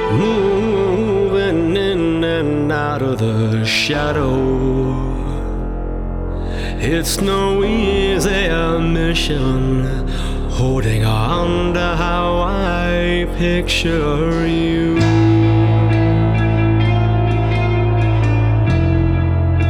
moving in and out of the shadow. It's no easy mission, holding on to how I picture you.